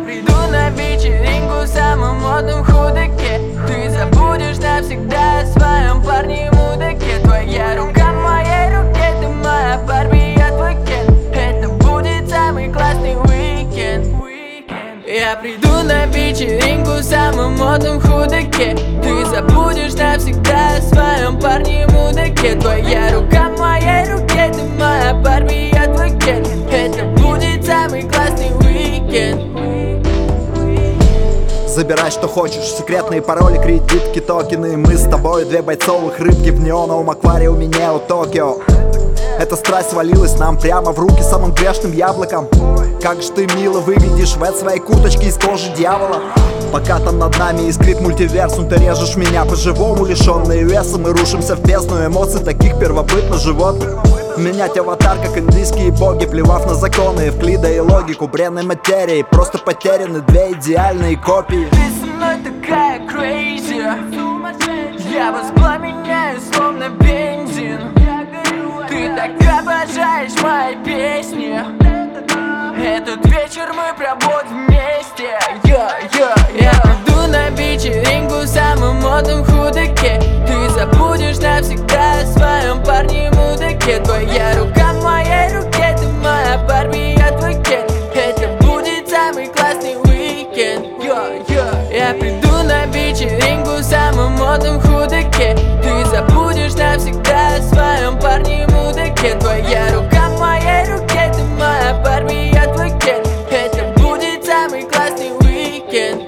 приду на вечеринку в самом модном худаке. Ты забудешь навсегда о своем парне и мудаке. Твоя рука в моей руке, ты моя Барби, я твой Кен. Это будет самый классный уикенд. Я приду на вечеринку в самом модном худаке. Ты забудешь навсегда о своем парне и мудаке. Твоя рука в моей руке, ты моя Барби, я твой Кен. Это будет самый классный уикенд. Забирай, что хочешь, секретные пароли, кредитки, токены. Мы с тобой две бойцовых рыбки в неоновом аквариуме Нео Токио. Эта страсть свалилась нам прямо в руки самым грешным яблоком. Как же ты мило выглядишь в этой своей курточке из кожи дьявола. Пока там над нами искрит мультиверсум, ты режешь меня по-живому, лишенные веса. Мы рушимся в бездну эмоций таких первобытных животных. Менять аватар, как индийские боги, плевав на законы, Евклида и логику бренной материи. Просто потеряны две идеальные копии. Ты со мной такая crazy, я воспламеняю словно бензин. Ты так обожаешь мои песни. Этот вечер мы проводим вместе. Я приду на вечеринку в самом модном худаке. Ты забудешь навсегда о своем парне и мудаке. Твоя рука в моей руке, ты моя Барби, я твой Кен. Это будет самый классный уикенд. Я приду на вечеринку в самом модном худаке. Ты забудешь навсегда о своем парне и мудаке. Твоя рука в моей руке, ты моя Барби, я твой Кен. Это будет самый классный уикенд.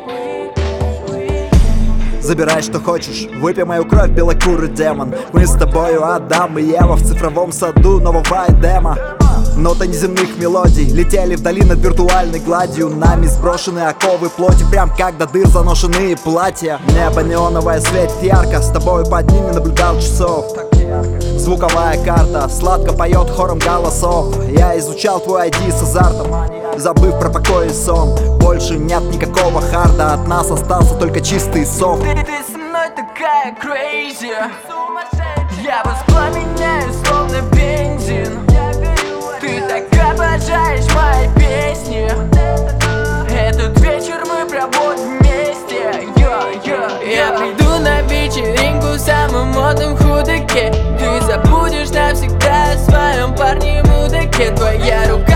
Забирай, что хочешь, выпей мою кровь, белокурый демон. Мы с тобою Адам и Ева в цифровом саду нового Эдема. Ноты неземных мелодий летели вдали над виртуальной гладью. Нами сброшены оковы плоти, прям как до дыр заношенные платья. Небо неоновое светит ярко, с тобой под ним не наблюдал часов. Звуковая карта сладко поет хором голосов. Я изучал твой ID с азартом, забыв про покой и сон. Больше нет никакого харда, от нас остался только чистый софт. Ты со мной такая crazy, я воспламеняю словно бензин. Ты так обожаешь мои песни. Этот вечер мы проводим вместе. Я приду на вечеринку в самом модном худаке. Ты забудешь навсегда о своем парне и мудаке. Твоя рука